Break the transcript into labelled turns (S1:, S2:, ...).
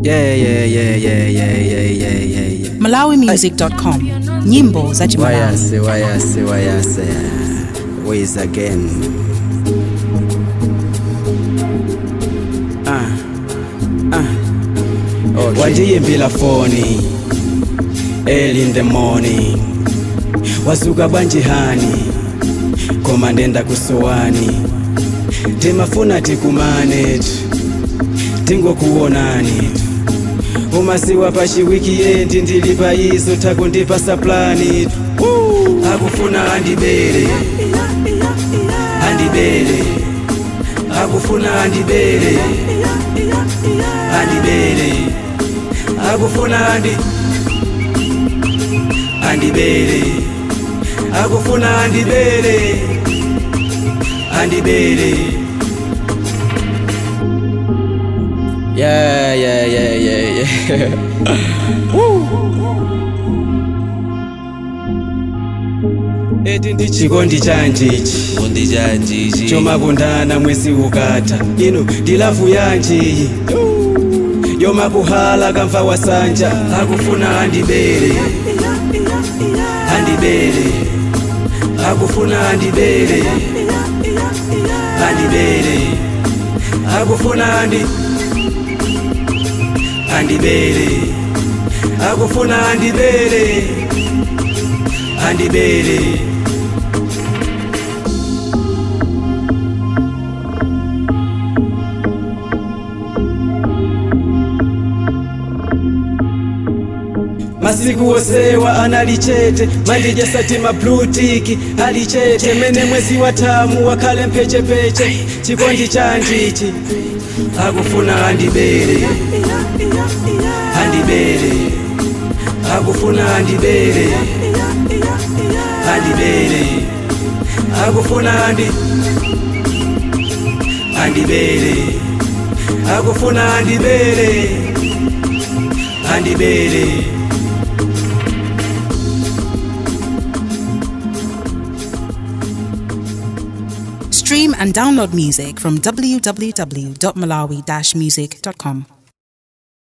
S1: MalawiMusic.com. Nyimbo za Malawi.
S2: Wayase. Ways again. Okay. Wajiyimbila foni early in the morning, wazuka banjihani koma ndenda kusowani, timafuna tikumane tingokuonani umasiwa pashi weekend ndilipa izo takundipasa plani akufuna andibere akufuna andibere akufuna andibere akufuna andibere. Yeah. Eti ndichikondi chanjichi chomakundana mwezi ukata ino ndilafu yanji yomakuhala kamva wasanja akufuna andibere akufuna andibere akufuna andibere akufuna andibere. Masiku osewa analichete mandije satima blutiki alichete mene mwezi watamu wakale mpechepeche chikondi chanjichi akufuna andibere akufuna andibere akufuna andibere akufuna andibere.
S1: Stream and download music from www.malawi-music.com.